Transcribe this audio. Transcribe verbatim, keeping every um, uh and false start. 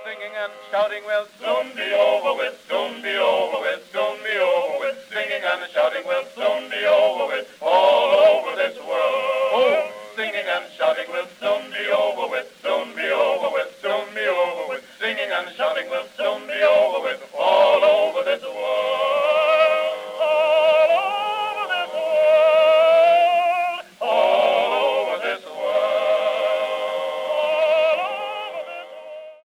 singing and shouting will soon be over with, soon be over with, soon be over with, singing and shouting will